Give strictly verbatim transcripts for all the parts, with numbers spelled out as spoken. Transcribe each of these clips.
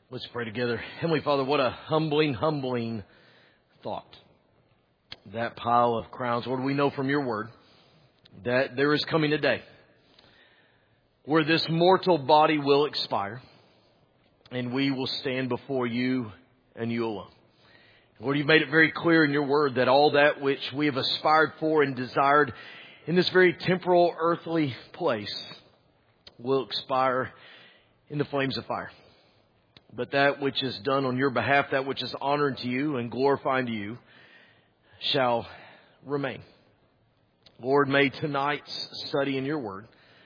Let's pray together. Heavenly Father, what a humbling, humbling thought. That pile of crowns. Lord, we know from your word that there is coming a day where this mortal body will expire and we will stand before you and you alone. Lord, you've made it very clear in your word that all that which we have aspired for and desired in this very temporal, earthly place will expire in the flames of fire. But that which is done on your behalf, that which is honoring to you and glorifying to you, shall remain. Lord, may tonight's study in your word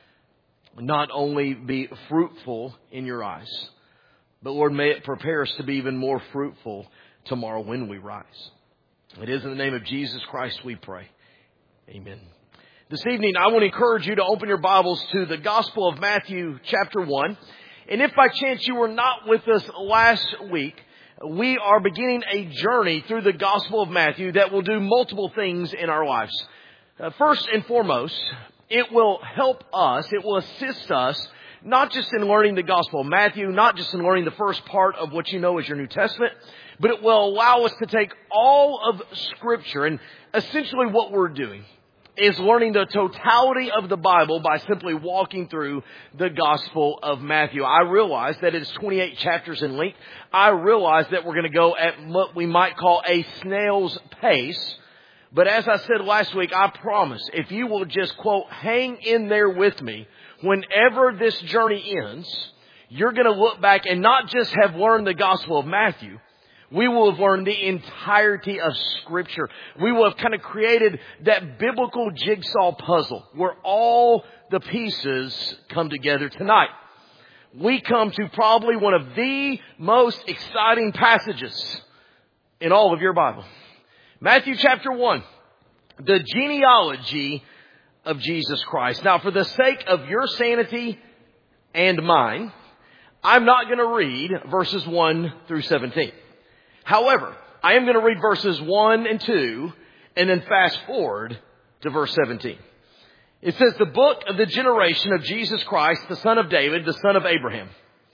not only be fruitful in your eyes, but Lord, may it prepare us to be even more fruitful tomorrow when we rise. It is in the name of Jesus Christ we pray. Amen. This evening, I want to encourage you to open your Bibles to the Gospel of Matthew chapter one. And if by chance you were not with us last week, we are beginning a journey through the Gospel of Matthew that will do multiple things in our lives. Uh, first and foremost, it will help us, it will assist us, not just in learning the Gospel of Matthew, not just in learning the first part of what you know as your New Testament, but it will allow us to take all of Scripture. And essentially what we're doing is learning the totality of the Bible by simply walking through the Gospel of Matthew. I realize that it is twenty-eight chapters in length. I realize that we're going to go at what we might call a snail's pace. But as I said last week, I promise, if you will just, quote, hang in there with me, whenever this journey ends, you're going to look back and not just have learned the Gospel of Matthew, we will have learned the entirety of Scripture. We will have kind of created that biblical jigsaw puzzle where all the pieces come together tonight. We come to probably one of the most exciting passages in all of your Bible. Matthew chapter one, the genealogy of Jesus Christ. Now, for the sake of your sanity and mine, I'm not going to read verses one through seventeen. However, I am going to read verses one and two and then fast forward to verse seventeen. It says, the book of the generation of Jesus Christ, the son of David, the son of Abraham.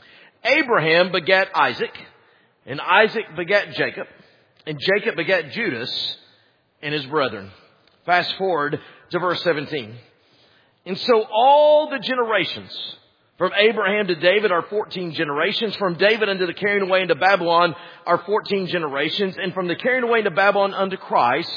Abraham begat Isaac, and Isaac begat Jacob, and Jacob begat Judas and his brethren. Fast forward to verse seventeen. And so all the generations from Abraham to David are fourteen generations. From David unto the carrying away into Babylon are fourteen generations. And from the carrying away into Babylon unto Christ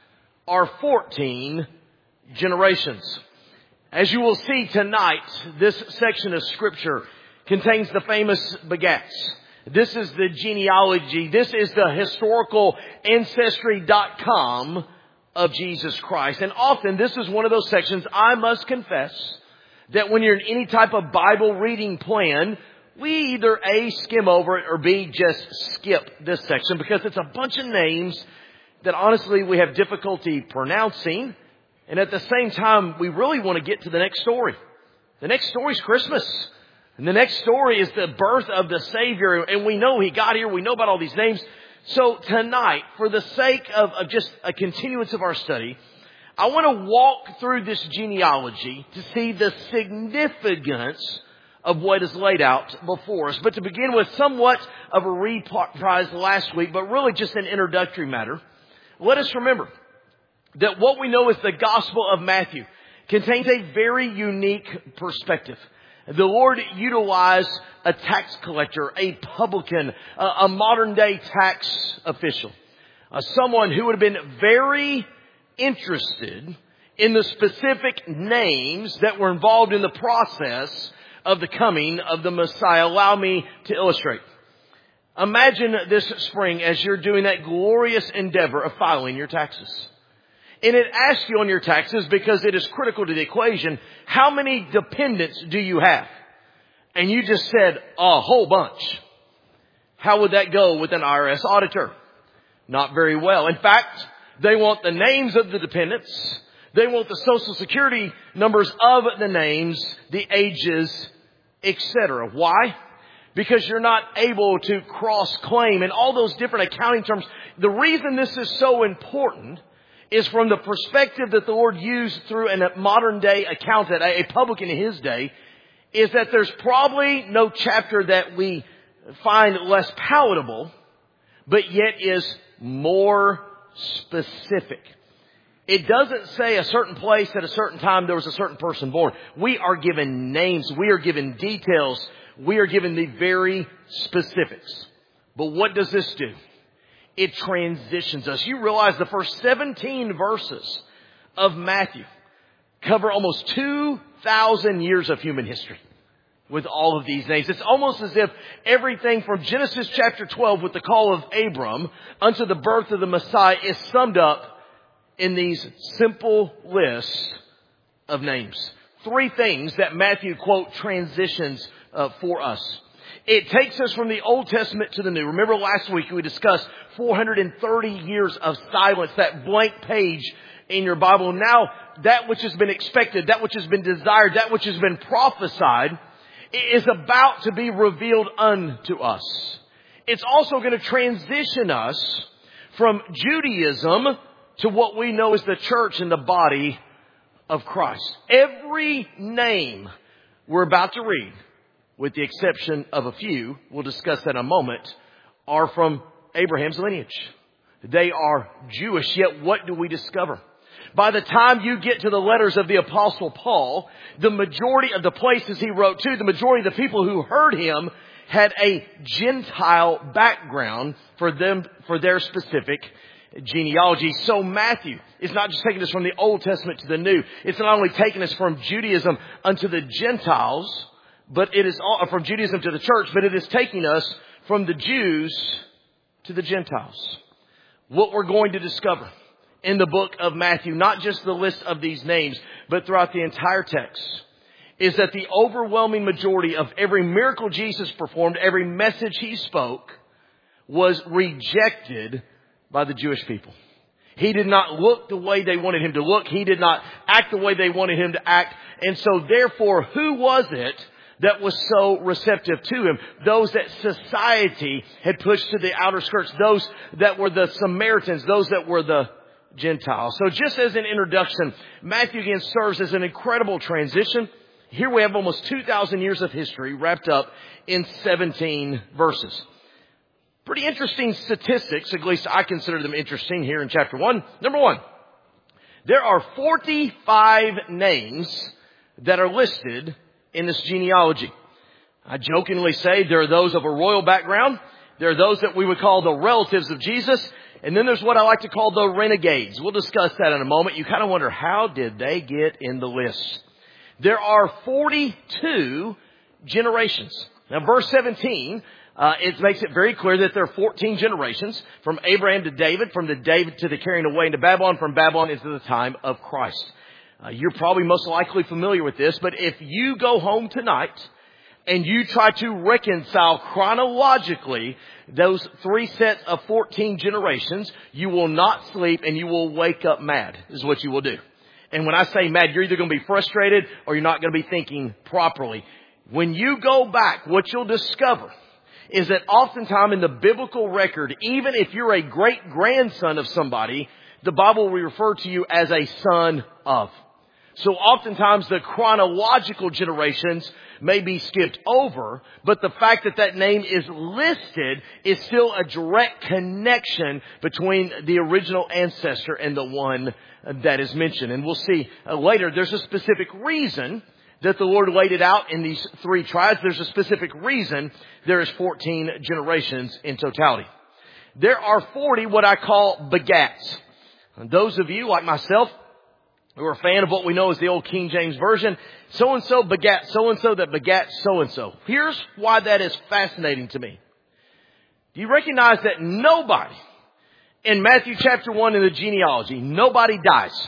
are fourteen generations. As you will see tonight, this section of Scripture contains the famous begats. This is the genealogy. This is the historical ancestry dot com of Jesus Christ. And often this is one of those sections, I must confess, that when you're in any type of Bible reading plan, we either A, skim over it, or B, just skip this section because it's a bunch of names that honestly we have difficulty pronouncing. And at the same time, we really want to get to the next story. The next story is Christmas. And the next story is the birth of the Savior. And we know He got here. We know about all these names. So tonight, for the sake of, of just a continuance of our study, I want to walk through this genealogy to see the significance of what is laid out before us. But to begin with, somewhat of a reprise last week, but really just an introductory matter. Let us remember that what we know as the Gospel of Matthew contains a very unique perspective. The Lord utilized a tax collector, a publican, a, a modern day tax official, uh, someone who would have been very interested in the specific names that were involved in the process of the coming of the Messiah. Allow me to illustrate. Imagine this spring as you're doing that glorious endeavor of filing your taxes. And it asks you on your taxes, because it is critical to the equation, how many dependents do you have? And you just said a whole bunch. How would that go with an I R S auditor? Not very well. In fact, they want the names of the dependents. They want the social security numbers of the names, the ages, et cetera. Why? Because you're not able to cross-claim and all those different accounting terms. The reason this is so important is from the perspective that the Lord used through a modern day accountant, a publican in his day, is that there's probably no chapter that we find less palatable, but yet is more specific. It doesn't say a certain place at a certain time there was a certain person born. We are given names. We are given details. We are given the very specifics. But what does this do? It transitions us. You realize the first seventeen verses of Matthew cover almost two thousand years of human history with all of these names. It's almost as if everything from Genesis chapter twelve with the call of Abram unto the birth of the Messiah is summed up in these simple lists of names. Three things that Matthew, quote, transitions uh, for us. It takes us from the Old Testament to the New. Remember last week we discussed four hundred thirty years of silence, that blank page in your Bible. Now, that which has been expected, that which has been desired, that which has been prophesied is about to be revealed unto us. It's also going to transition us from Judaism to what we know as the church and the body of Christ. Every name we're about to read, with the exception of a few, we'll discuss that in a moment, are from Abraham's lineage. They are Jewish, yet what do we discover? By the time you get to the letters of the Apostle Paul, the majority of the places he wrote to, the majority of the people who heard him had a Gentile background for them, for their specific genealogy. So Matthew is not just taking us from the Old Testament to the New. It's not only taking us from Judaism unto the Gentiles, but it is all, from Judaism to the church, but it is taking us from the Jews to the Gentiles. What we're going to discover in the book of Matthew, not just the list of these names, but throughout the entire text, is that the overwhelming majority of every miracle Jesus performed, every message he spoke, was rejected by the Jewish people. He did not look the way they wanted him to look. He did not act the way they wanted him to act. And so therefore, who was it that was so receptive to him? Those that society had pushed to the outer skirts. Those that were the Samaritans. Those that were the Gentiles. So just as an introduction, Matthew again serves as an incredible transition. Here we have almost two thousand years of history wrapped up in seventeen verses. Pretty interesting statistics, at least I consider them interesting here in chapter one. Number one, there are forty-five names that are listed in this genealogy. I jokingly say there are those of a royal background. There are those that we would call the relatives of Jesus. And then there's what I like to call the renegades. We'll discuss that in a moment. You kind of wonder, how did they get in the list? There are forty-two generations. Now, verse seventeen, uh, it makes it very clear that there are fourteen generations, from Abraham to David, from the David to the carrying away into Babylon, from Babylon into the time of Christ. Uh, you're probably most likely familiar with this, but if you go home tonight and you try to reconcile chronologically those three sets of fourteen generations, you will not sleep and you will wake up mad, is what you will do. And when I say mad, you're either going to be frustrated or you're not going to be thinking properly. When you go back, what you'll discover is that oftentimes in the biblical record, even if you're a great grandson of somebody, the Bible will refer to you as a son of. So oftentimes the chronological generations may be skipped over, but the fact that that name is listed is still a direct connection between the original ancestor and the one that is mentioned. And we'll see uh, later, there's a specific reason that the Lord laid it out in these three tribes. There's a specific reason there is fourteen generations in totality. There are forty what I call begats. And those of you like myself who are a fan of what we know as the old King James Version, so-and-so begat so-and-so that begat so-and-so. Here's why that is fascinating to me. Do you recognize that nobody in Matthew chapter one in the genealogy, nobody dies?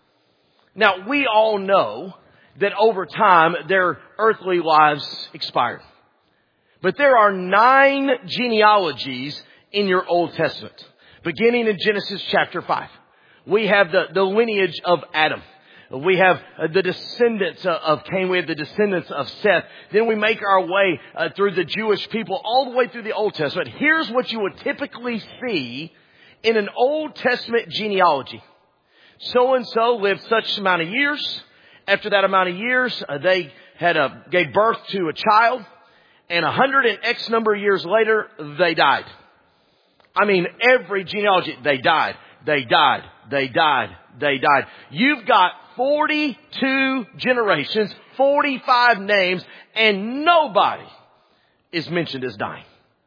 Now, we all know that over time their earthly lives expired. But there are nine genealogies in your Old Testament, beginning in Genesis chapter five. We have the, the lineage of Adam. We have the descendants of Cain. We have the descendants of Seth. Then we make our way uh, through the Jewish people all the way through the Old Testament. Here's what you would typically see in an Old Testament genealogy. So-and-so lived such amount of years. After that amount of years, uh, they had a, gave birth to a child. And a hundred and X number of years later, they died. I mean, every genealogy, they died, they died, they died, they died. You've got forty-two generations, forty-five names, and nobody is mentioned as dying.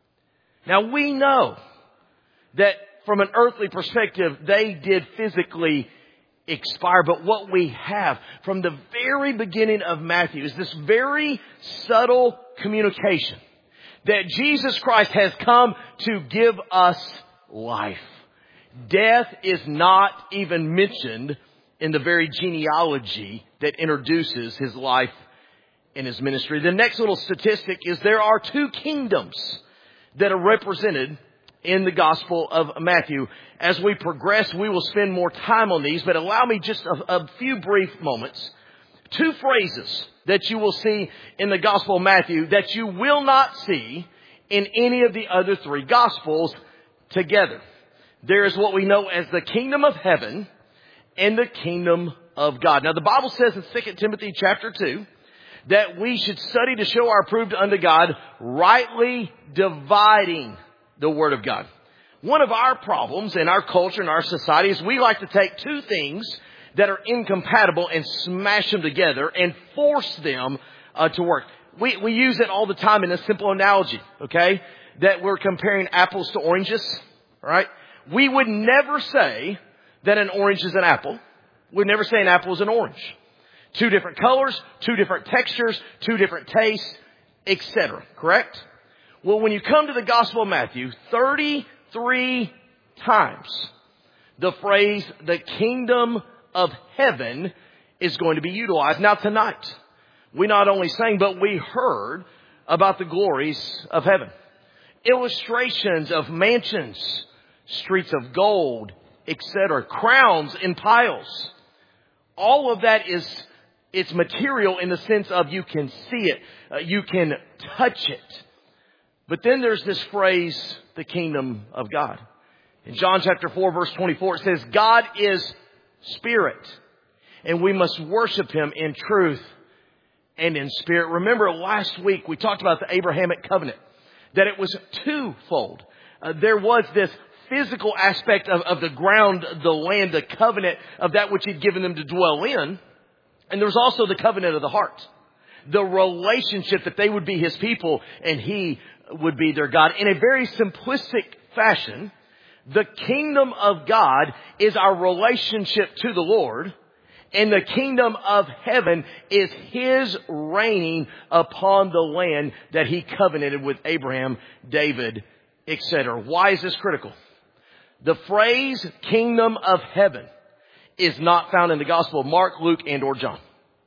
Now, we know that from an earthly perspective, they did physically expire. But what we have from the very beginning of Matthew is this very subtle communication that Jesus Christ has come to give us life. Death is not even mentioned in the very genealogy that introduces his life and his ministry. The next little statistic is there are two kingdoms that are represented in the Gospel of Matthew. As we progress, we will spend more time on these, but allow me just a, a few brief moments. Two phrases that you will see in the Gospel of Matthew that you will not see in any of the other three Gospels together. There is what we know as the kingdom of heaven and the kingdom of God. Now, the Bible says in Second Timothy chapter two that we should study to show our approved unto God, rightly dividing the Word of God. One of our problems in our culture and our society is we like to take two things that are incompatible and smash them together and force them uh, to work. We, we use it all the time in a simple analogy, okay? That we're comparing apples to oranges, right? We would never say that an orange is an apple. We'd never say an apple is an orange. Two different colors, two different textures, two different tastes, et cetera. Correct? Well, when you come to the Gospel of Matthew, thirty-three times the phrase, the kingdom of heaven, is going to be utilized. Now, tonight, we not only sang, but we heard about the glories of heaven. Illustrations of mansions, streets of gold, et cetera. Crowns in piles. All of that is, it's material in the sense of you can see it. Uh, you can touch it. But then there's this phrase, the kingdom of God. In John chapter four, verse twenty-four, it says, God is spirit, and we must worship him in truth and in spirit. Remember last week we talked about the Abrahamic covenant, that it was twofold. Uh, there was this physical aspect of, of the ground, the land, the covenant of that which he'd given them to dwell in. And there was also the covenant of the heart. The relationship that they would be his people and he would be their God. In a very simplistic fashion, the kingdom of God is our relationship to the Lord, and the kingdom of heaven is his reigning upon the land that he covenanted with Abraham, David, et cetera. Why is this critical? The phrase kingdom of heaven is not found in the Gospel of Mark, Luke, and or John.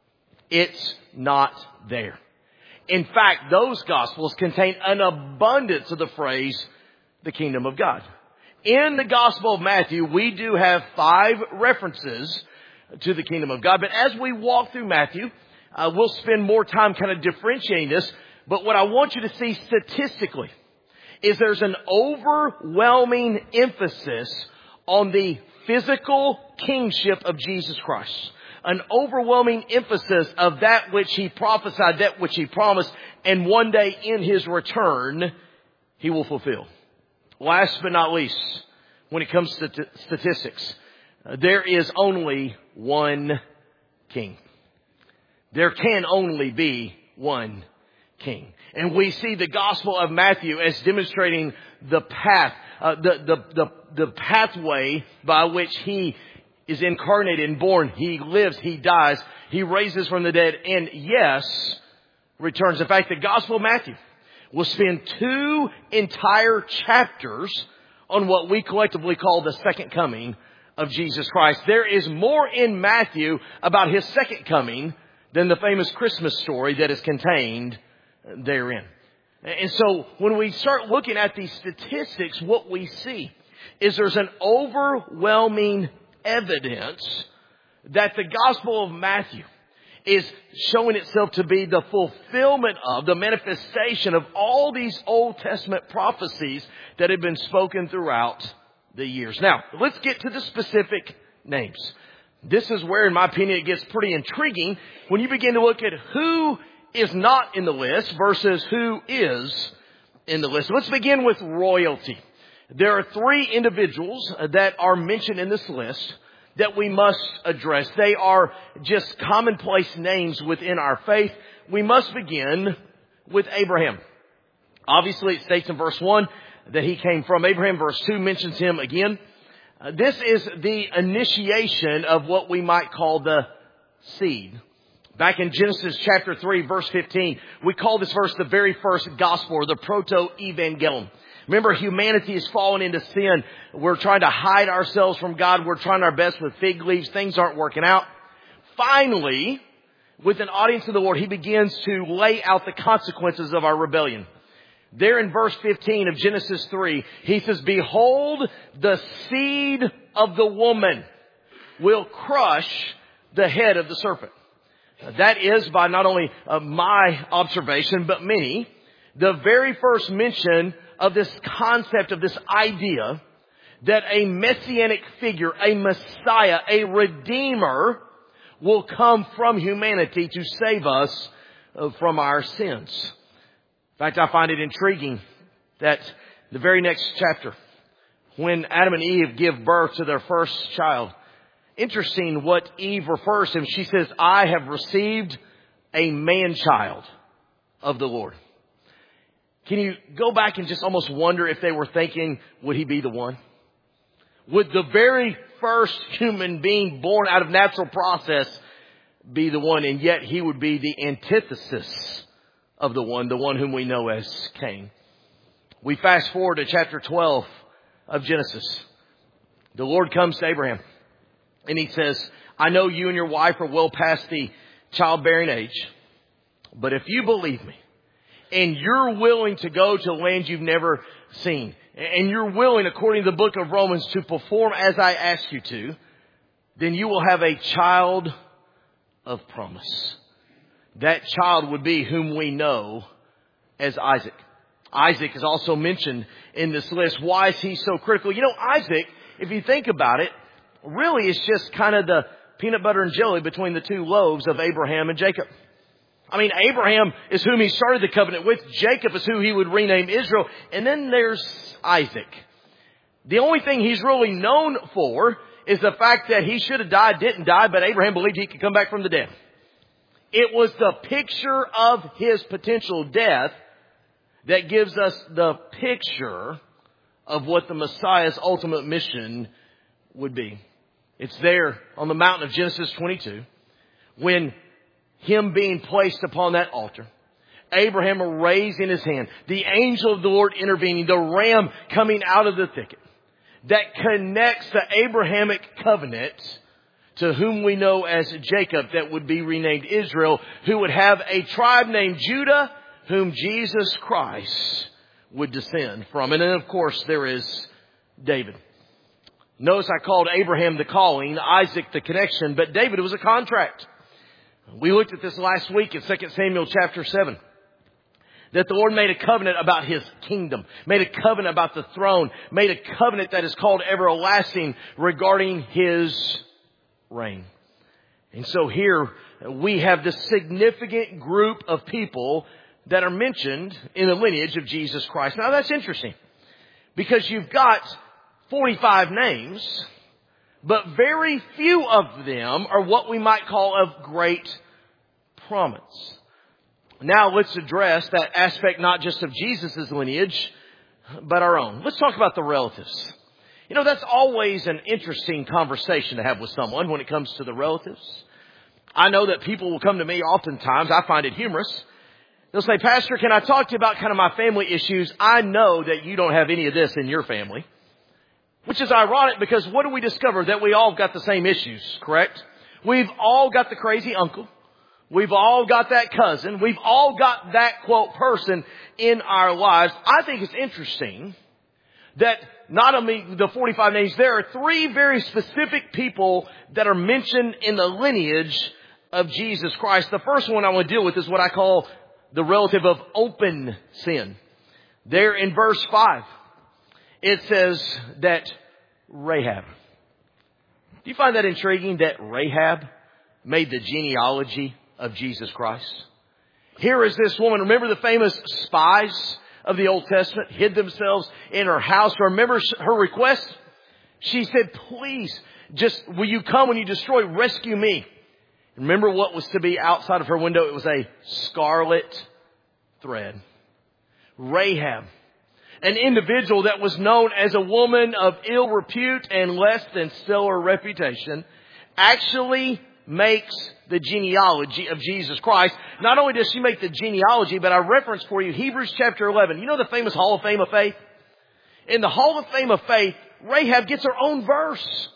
It's not there. In fact, those Gospels contain an abundance of the phrase, the kingdom of God. In the Gospel of Matthew, we do have five references to the kingdom of God. But as we walk through Matthew, uh, we'll spend more time kind of differentiating this. But what I want you to see statistically is there's an overwhelming emphasis on the physical kingship of Jesus Christ. An overwhelming emphasis of that which he prophesied, that which he promised, and one day in his return, he will fulfill. Last but not least, when it comes to t- statistics, uh, there is only one king. There can only be one king. And we see the Gospel of Matthew as demonstrating the path, uh, the, the, the, the pathway by which he is incarnated and born. He lives, he dies, he raises from the dead, and yes, returns. In fact, the Gospel of Matthew will spend two entire chapters on what we collectively call the second coming of Jesus Christ. There is more in Matthew about his second coming than the famous Christmas story that is contained therein. And so when we start looking at these statistics, what we see is there's an overwhelming evidence that the Gospel of Matthew is showing itself to be the fulfillment of, the manifestation of all these Old Testament prophecies that have been spoken throughout the years. Now, let's get to the specific names. This is where, in my opinion, it gets pretty intriguing when you begin to look at who is not in the list versus who is in the list. Let's begin with royalty. There are three individuals that are mentioned in this list that we must address. They are just commonplace names within our faith. We must begin with Abraham. Obviously, it states in verse one that he came from Abraham. Verse two mentions him again. Uh, this is the initiation of what we might call the seed. Back in Genesis chapter three, verse fifteen, we call this verse the very first gospel, or the proto-evangelium. Remember, humanity has fallen into sin. We're trying to hide ourselves from God. We're trying our best with fig leaves. Things aren't working out. Finally, with an audience of the Lord, he begins to lay out the consequences of our rebellion. There in verse fifteen of Genesis three, he says, "Behold, the seed of the woman will crush the head of the serpent." That is, by not only uh, my observation, but many, the very first mention of this concept, of this idea that a messianic figure, a Messiah, a Redeemer will come from humanity to save us uh, from our sins. In fact, I find it intriguing that the very next chapter, when Adam and Eve give birth to their first child, interesting what Eve refers to him. She says, "I have received a man-child of the Lord." Can you go back and just almost wonder if they were thinking, would he be the one? Would the very first human being born out of natural process be the one? And yet he would be the antithesis of the one, the one whom we know as Cain. We fast forward to chapter twelve of Genesis. The Lord comes to Abraham and he says, "I know you and your wife are well past the childbearing age, but if you believe me, and you're willing to go to a land you've never seen, and you're willing, according to the book of Romans, to perform as I ask you to, then you will have a child of promise." That child would be whom we know as Isaac. Isaac is also mentioned in this list. Why is he so critical? You know, Isaac, if you think about it, really is just kind of the peanut butter and jelly between the two loaves of Abraham and Jacob. I mean, Abraham is whom he started the covenant with. Jacob is who he would rename Israel. And then there's Isaac. The only thing he's really known for is the fact that he should have died, didn't die, but Abraham believed he could come back from the dead. It was the picture of his potential death that gives us the picture of what the Messiah's ultimate mission would be. It's there on the mountain of Genesis twenty-two, when him being placed upon that altar, Abraham raising his hand, the angel of the Lord intervening, the ram coming out of the thicket that connects the Abrahamic covenant to whom we know as Jacob, that would be renamed Israel, who would have a tribe named Judah, whom Jesus Christ would descend from. And then, of course, there is David. Notice I called Abraham the calling, Isaac the connection, but David was a contract. We looked at this last week in Second Samuel chapter seven. That the Lord made a covenant about His kingdom, made a covenant about the throne, made a covenant that is called everlasting regarding His reign. And so here we have this significant group of people that are mentioned in the lineage of Jesus Christ. Now that's interesting because you've got forty-five names, but very few of them are what we might call of great promise. Now let's address that aspect not just of Jesus' lineage, but our own. Let's talk about the relatives. You know, that's always an interesting conversation to have with someone when it comes to the relatives. I know that people will come to me oftentimes. I find it humorous. They'll say, "Pastor, can I talk to you about kind of my family issues? I know that you don't have any of this in your family." Which is ironic because what do we discover? That we all got the same issues, correct? We've all got the crazy uncle. We've all got that cousin. We've all got that, quote, person in our lives. I think it's interesting that not only the forty-five names, there are three very specific people that are mentioned in the lineage of Jesus Christ. The first one I want to deal with is what I call the relative of open sin. There in verse five, it says that Rahab. Do you find that intriguing that Rahab made the genealogy of Jesus Christ? Here is this woman. Remember the famous spies of the Old Testament hid themselves in her house. Remember her request? She said, please, just will you come when you destroy, rescue me. Remember what was to be outside of her window? It was a scarlet thread. Rahab, an individual that was known as a woman of ill repute and less than stellar reputation, actually makes the genealogy of Jesus Christ. Not only does she make the genealogy, but I reference for you Hebrews chapter eleven. You know the famous Hall of Fame of Faith? In the Hall of Fame of Faith, Rahab gets her own verse.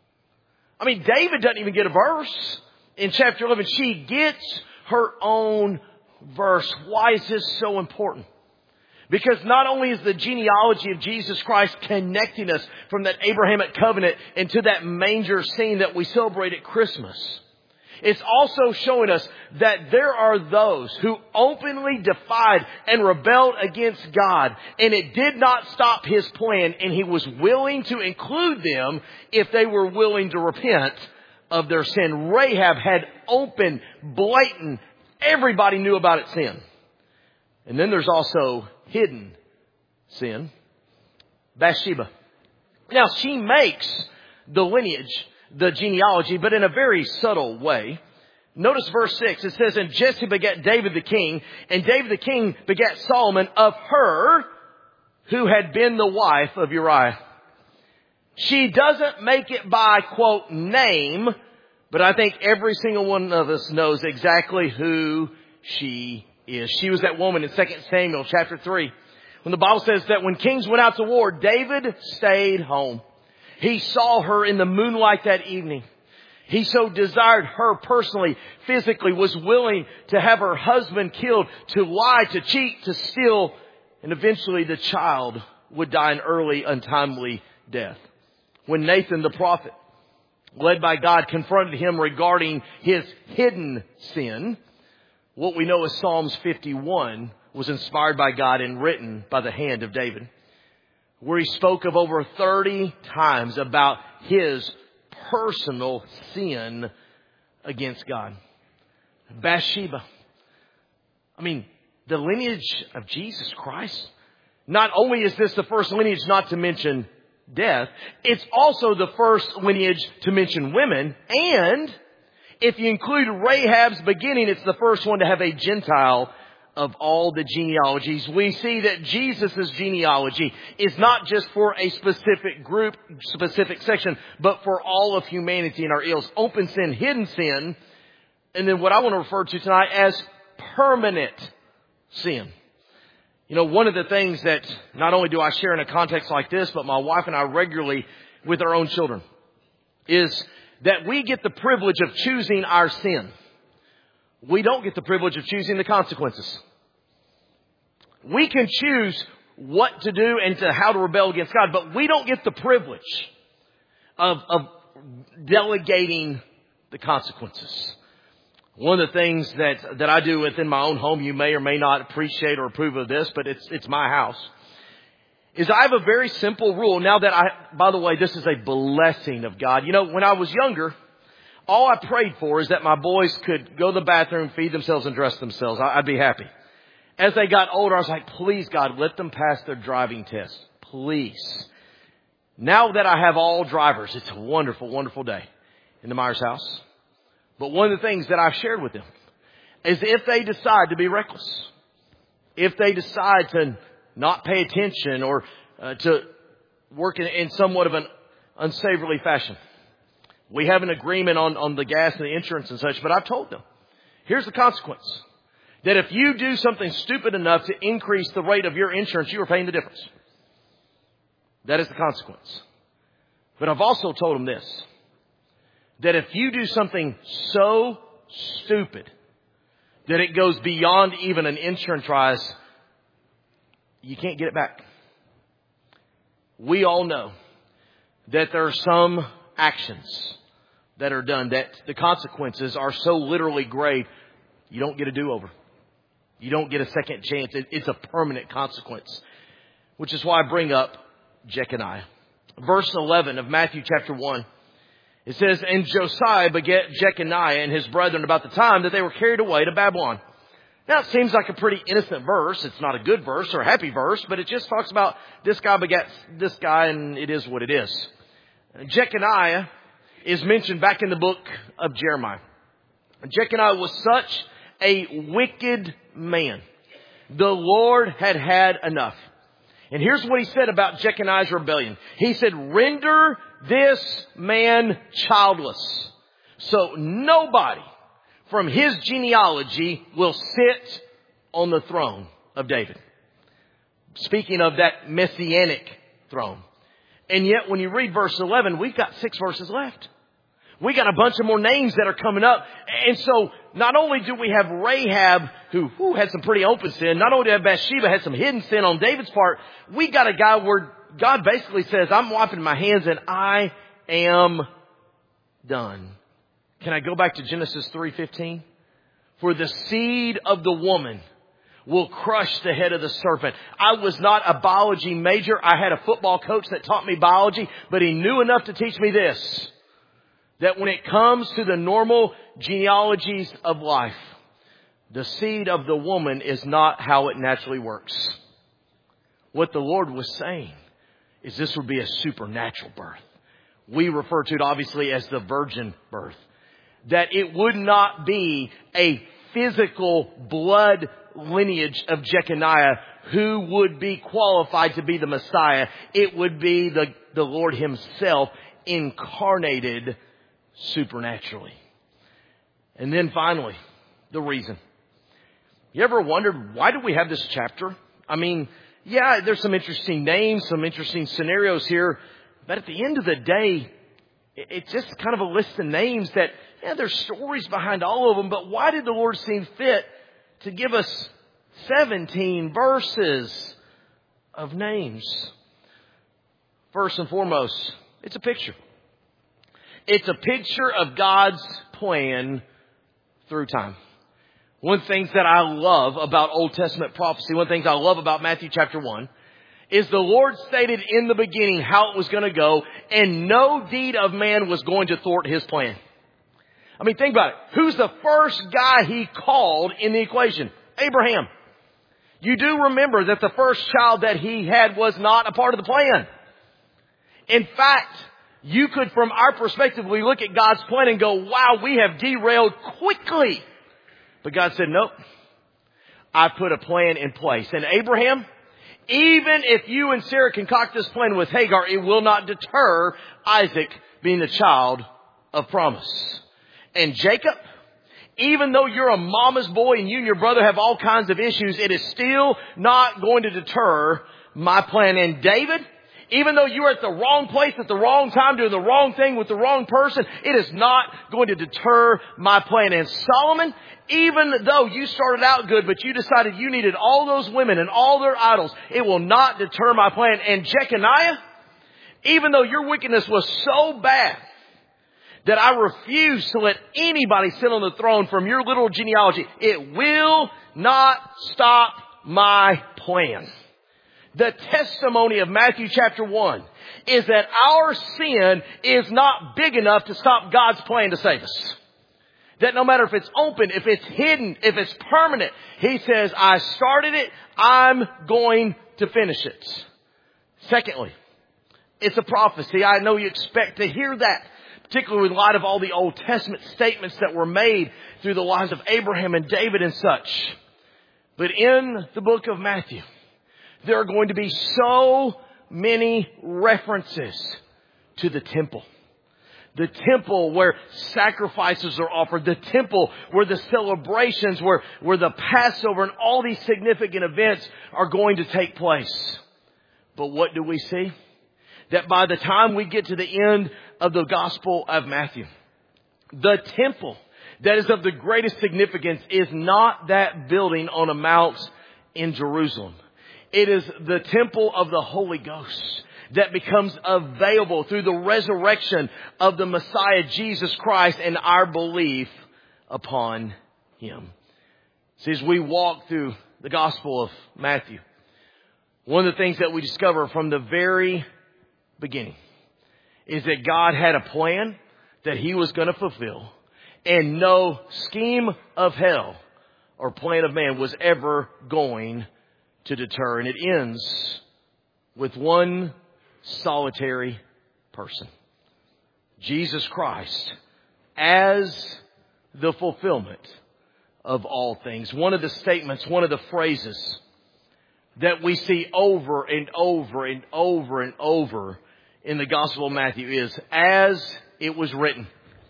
I mean, David doesn't even get a verse. In chapter eleven, she gets her own verse. Why is this so important? Because not only is the genealogy of Jesus Christ connecting us from that Abrahamic covenant into that manger scene that we celebrate at Christmas, it's also showing us that there are those who openly defied and rebelled against God, and it did not stop His plan, and He was willing to include them if they were willing to repent of their sin. Rahab had open, blatant, everybody knew about its sin. And then there's also hidden sin. Bathsheba. Now, she makes the lineage, the genealogy, but in a very subtle way. Notice verse six. It says, and Jesse begat David the king, and David the king begat Solomon of her who had been the wife of Uriah. She doesn't make it by, quote, name, but I think every single one of us knows exactly who she is. She was that woman in Second Samuel chapter three, when the Bible says that when kings went out to war, David stayed home. He saw her in the moonlight that evening. He so desired her personally, physically, was willing to have her husband killed, to lie, to cheat, to steal, and eventually the child would die an early, untimely death. When Nathan the prophet, led by God, confronted him regarding his hidden sin, what we know as Psalms fifty-one was inspired by God and written by the hand of David, where he spoke of over thirty times about his personal sin against God. Bathsheba. I mean, the lineage of Jesus Christ. Not only is this the first lineage not to mention death, it's also the first lineage to mention women. And if you include Rahab's beginning, it's the first one to have a Gentile of all the genealogies. We see that Jesus' genealogy is not just for a specific group, specific section, but for all of humanity in our ills. Open sin, hidden sin, and then what I want to refer to tonight as permanent sin. You know, one of the things that not only do I share in a context like this, but my wife and I regularly with our own children, is that we get the privilege of choosing our sin. We don't get the privilege of choosing the consequences. We can choose what to do and to how to rebel against God, but we don't get the privilege of, of delegating the consequences. One of the things that, that I do within my own home, you may or may not appreciate or approve of this, but it's, it's my house, is I have a very simple rule. Now that I, by the way, this is a blessing of God. You know, when I was younger, all I prayed for is that my boys could go to the bathroom, feed themselves, and dress themselves. I'd be happy. As they got older, I was like, please, God, let them pass their driving test. Please. Now that I have all drivers, it's a wonderful, wonderful day in the Myers house. But one of the things that I've shared with them is if they decide to be reckless, if they decide to not pay attention or uh, to work in, in somewhat of an unsavory fashion, we have an agreement on, on the gas and the insurance and such, but I've told them, here's the consequence. That if you do something stupid enough to increase the rate of your insurance, you are paying the difference. That is the consequence. But I've also told them this, that if you do something so stupid that it goes beyond even an insurance rise, you can't get it back. We all know that there are some actions that are done that the consequences are so literally grave, you don't get a do-over. You don't get a second chance. It's a permanent consequence, which is why I bring up Jeconiah. Verse eleven of Matthew chapter one. It says, and Josiah begat Jeconiah and his brethren about the time that they were carried away to Babylon. Now, it seems like a pretty innocent verse. It's not a good verse or a happy verse, but it just talks about this guy begat this guy, and it is what it is. Jeconiah is mentioned back in the book of Jeremiah. Jeconiah was such a wicked man. The Lord had had enough. And here's what he said about Jeconiah's rebellion. He said, render this man childless, so nobody from his genealogy will sit on the throne of David. Speaking of that messianic throne. And yet when you read verse eleven, we've got six verses left. We got a bunch of more names that are coming up. And so not only do we have Rahab, who, who had some pretty open sin, not only do we have Bathsheba, had some hidden sin on David's part, we got a guy where God basically says, I'm wiping my hands and I am done. Can I go back to Genesis three fifteen? For the seed of the woman will crush the head of the serpent. I was not a biology major. I had a football coach that taught me biology, but he knew enough to teach me this. That when it comes to the normal genealogies of life, the seed of the woman is not how it naturally works. What the Lord was saying is this would be a supernatural birth. We refer to it obviously as the virgin birth. That it would not be a physical blood lineage of Jeconiah who would be qualified to be the Messiah. It would be the, the Lord himself incarnated supernaturally. And then finally, the reason. You ever wondered, why do we have this chapter? I mean, yeah, there's some interesting names, some interesting scenarios here. But at the end of the day, it's just kind of a list of names that, yeah, there's stories behind all of them. But why did the Lord seem fit to give us seventeen verses of names? First and foremost, it's a picture. It's a picture of God's plan through time. One of the things that I love about Old Testament prophecy, one of the things I love about Matthew chapter one, is the Lord stated in the beginning how it was going to go, and no deed of man was going to thwart his plan. I mean, think about it. Who's the first guy he called in the equation? Abraham. You do remember that the first child that he had was not a part of the plan. In fact, you could, from our perspective, we look at God's plan and go, wow, we have derailed quickly. But God said, nope, I put a plan in place. And Abraham, even if you and Sarah concoct this plan with Hagar, it will not deter Isaac being the child of promise. And Jacob, even though you're a mama's boy and you and your brother have all kinds of issues, it is still not going to deter my plan. And David, even though you're at the wrong place at the wrong time doing the wrong thing with the wrong person, it is not going to deter my plan. And Solomon, even though you started out good, but you decided you needed all those women and all their idols, it will not deter my plan. And Jeconiah, even though your wickedness was so bad that I refuse to let anybody sit on the throne from your little genealogy, it will not stop my plan. The testimony of Matthew chapter one is that our sin is not big enough to stop God's plan to save us. That no matter if it's open, if it's hidden, if it's permanent, He says, I started it, I'm going to finish it. Secondly, it's a prophecy. I know you expect to hear that, particularly in light of all the Old Testament statements that were made through the lives of Abraham and David and such. But in the book of Matthew, there are going to be so many references to the temple. The temple where sacrifices are offered. The temple where the celebrations, where, where the Passover and all these significant events are going to take place. But what do we see? That by the time we get to the end of the Gospel of Matthew, the temple that is of the greatest significance is not that building on a mount in Jerusalem. It is the temple of the Holy Ghost that becomes available through the resurrection of the Messiah, Jesus Christ, and our belief upon Him. See, as we walk through the Gospel of Matthew, one of the things that we discover from the very beginning is that God had a plan that He was going to fulfill, and no scheme of hell or plan of man was ever going to deter. And it ends with one solitary person. Jesus Christ as the fulfillment of all things. One of the statements, one of the phrases that we see over and over and over and over in the Gospel of Matthew is, as it was written.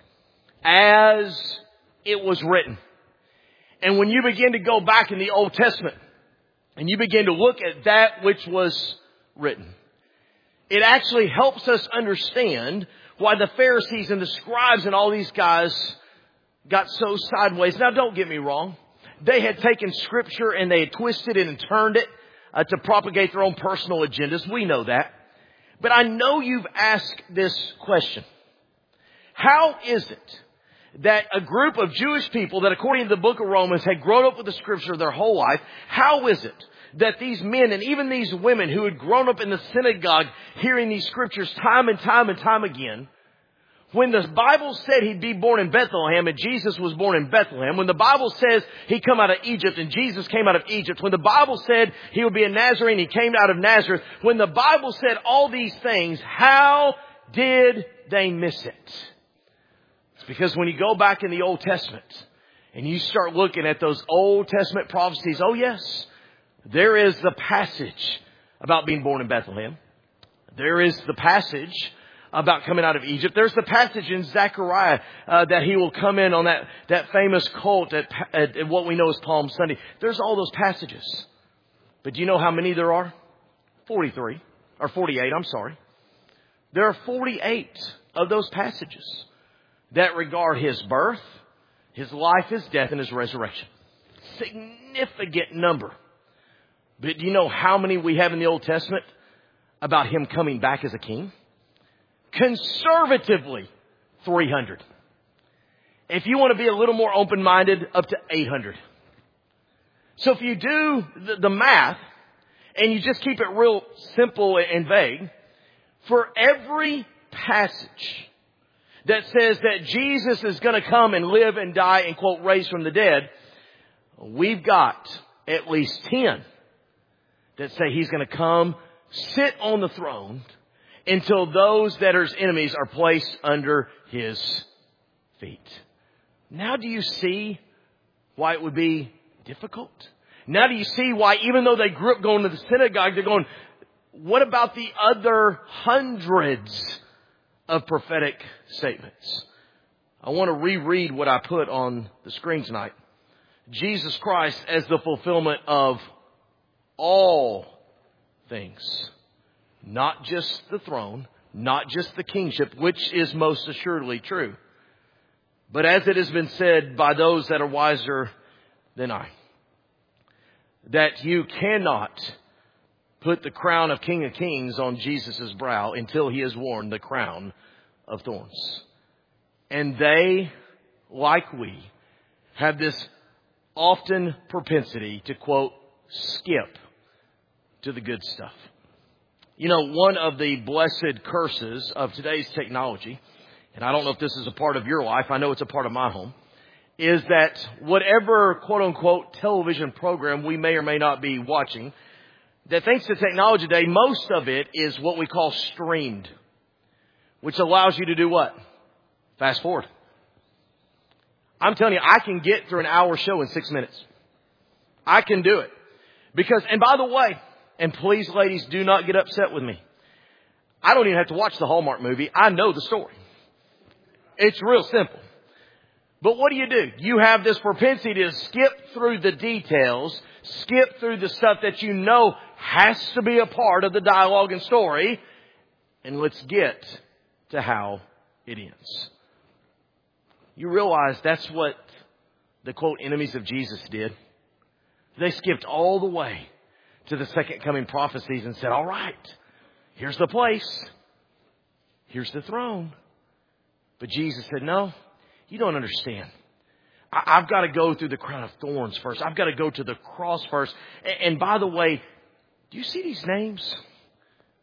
As it was written. And when you begin to go back in the Old Testament and you begin to look at that which was written, it actually helps us understand why the Pharisees and the scribes and all these guys got so sideways. Now, don't get me wrong. They had taken Scripture and they had twisted it and turned it uh, to propagate their own personal agendas. We know that. But I know you've asked this question. How is it that a group of Jewish people that, according to the book of Romans, had grown up with the Scripture their whole life, how is it that these men and even these women who had grown up in the synagogue hearing these Scriptures time and time and time again, when the Bible said he'd be born in Bethlehem and Jesus was born in Bethlehem, when the Bible says he come out of Egypt and Jesus came out of Egypt, when the Bible said he would be a Nazarene, he came out of Nazareth, when the Bible said all these things, how did they miss it? It's because when you go back in the Old Testament and you start looking at those Old Testament prophecies, oh yes, there is the passage about being born in Bethlehem. There is the passage about coming out of Egypt. There's the passage in Zechariah uh, that he will come in on that, that famous colt at, at, at what we know as Palm Sunday. There's all those passages. But do you know how many there are? forty-three. Or forty-eight, I'm sorry. There are forty-eight of those passages that regard his birth, his life, his death, and his resurrection. Significant number. But do you know how many we have in the Old Testament about him coming back as a king? Conservatively, three hundred. If you want to be a little more open-minded, up to eight hundred. So if you do the, the math, and you just keep it real simple and vague, for every passage that says that Jesus is going to come and live and die and, quote, raise from the dead, we've got at least ten that say he's going to come, sit on the throne, until those that are his enemies are placed under his feet. Now do you see why it would be difficult? Now do you see why, even though they grew up going to the synagogue, they're going, what about the other hundreds of prophetic statements? I want to reread what I put on the screen tonight. Jesus Christ as the fulfillment of all things. Not just the throne, not just the kingship, which is most assuredly true. But as it has been said by those that are wiser than I, that you cannot put the crown of King of Kings on Jesus' brow until he has worn the crown of thorns. And they, like we, have this often propensity to, quote, skip to the good stuff. You know, one of the blessed curses of today's technology, and I don't know if this is a part of your life, I know it's a part of my home, is that whatever quote-unquote television program we may or may not be watching, that thanks to technology today, most of it is what we call streamed, which allows you to do what? Fast forward. I'm telling you, I can get through an hour show in six minutes. I can do it. Because, and by the way, and please, ladies, do not get upset with me. I don't even have to watch the Hallmark movie. I know the story. It's real simple. But what do you do? You have this propensity to skip through the details, skip through the stuff that you know has to be a part of the dialogue and story, and let's get to how it ends. You realize that's what the, quote, enemies of Jesus did. They skipped all the way to the second coming prophecies and said, all right, here's the place. Here's the throne. But Jesus said, no, you don't understand. I, I've got to go through the crown of thorns first. I've got to go to the cross first. And, and by the way, do you see these names?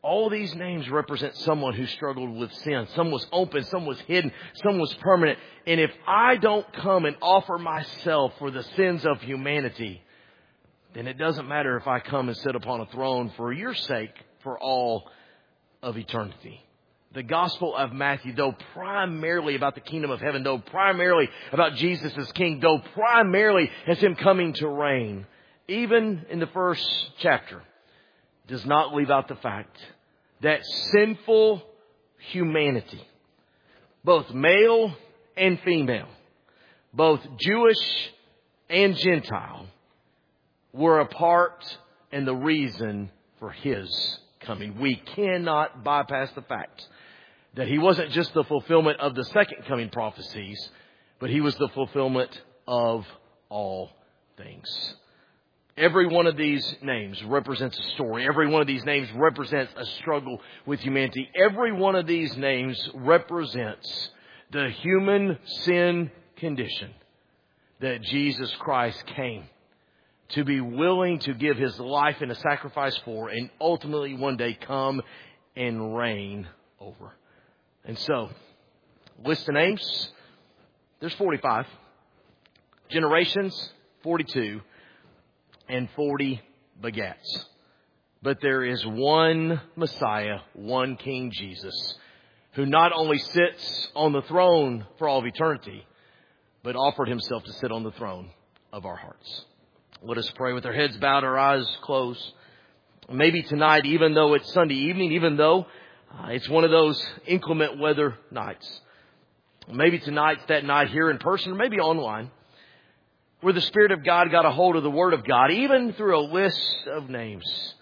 All these names represent someone who struggled with sin. Some was open, some was hidden, some was permanent. And if I don't come and offer myself for the sins of humanity, then it doesn't matter if I come and sit upon a throne for your sake for all of eternity. The Gospel of Matthew, though primarily about the kingdom of heaven, though primarily about Jesus as King, though primarily as Him coming to reign, even in the first chapter, does not leave out the fact that sinful humanity, both male and female, both Jewish and Gentile, were a part and the reason for His coming. We cannot bypass the fact that He wasn't just the fulfillment of the second coming prophecies, but He was the fulfillment of all things. Every one of these names represents a story. Every one of these names represents a struggle with humanity. Every one of these names represents the human sin condition that Jesus Christ came to be willing to give His life in a sacrifice for, and ultimately one day come and reign over. And so, list of names, there's forty-five. Generations, forty-two. And forty begats. But there is one Messiah, one King Jesus, who not only sits on the throne for all of eternity, but offered Himself to sit on the throne of our hearts. Let us pray with our heads bowed, our eyes closed. Maybe tonight, even though it's Sunday evening, even though uh, it's one of those inclement weather nights, maybe tonight's that night here in person, or maybe online, where the Spirit of God got a hold of the Word of God, even through a list of names.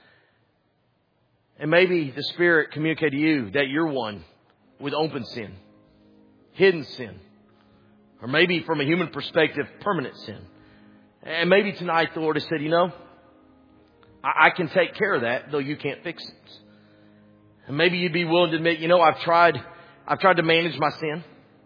And maybe the Spirit communicated to you that you're one with open sin, hidden sin, or maybe from a human perspective, permanent sin. And maybe tonight the Lord has said, you know, I, I can take care of that, though you can't fix it. And maybe you'd be willing to admit, you know, I've tried, I've tried to manage my sin.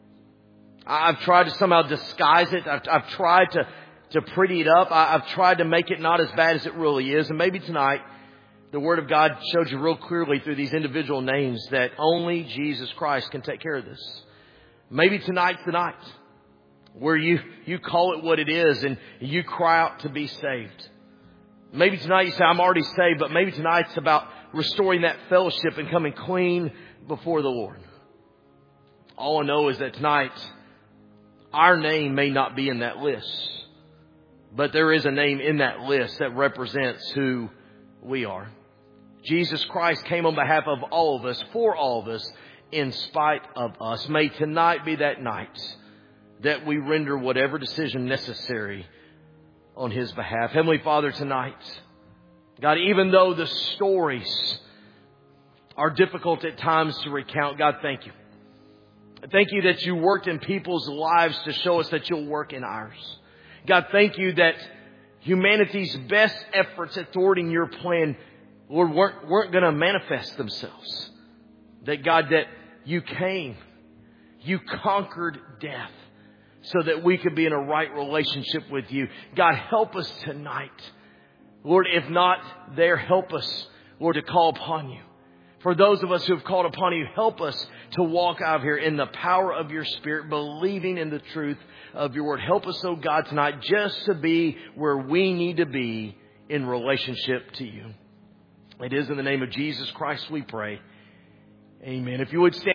I've tried to somehow disguise it. I've, I've tried to, to pretty it up. I, I've tried to make it not as bad as it really is. And maybe tonight, the Word of God showed you real clearly through these individual names that only Jesus Christ can take care of this. Maybe tonight's the night where you, you call it what it is and you cry out to be saved. Maybe tonight you say, I'm already saved, but maybe tonight's about restoring that fellowship and coming clean before the Lord. All I know is that tonight, our name may not be in that list, but there is a name in that list that represents who we are. Jesus Christ came on behalf of all of us, for all of us, in spite of us. May tonight be that night that we render whatever decision necessary on His behalf. Heavenly Father, tonight, God, even though the stories are difficult at times to recount, God, thank You. Thank You that You worked in people's lives to show us that You'll work in ours. God, thank You that humanity's best efforts at thwarting Your plan, Lord, weren't, weren't going to manifest themselves. That God, that You came, You conquered death so that we could be in a right relationship with You. God, help us tonight. Lord, if not there, help us, Lord, to call upon You. For those of us who have called upon You, help us to walk out of here in the power of Your Spirit, believing in the truth of Your Word. Help us, oh God, tonight just to be where we need to be in relationship to You. It is in the name of Jesus Christ we pray. Amen. If you would stand.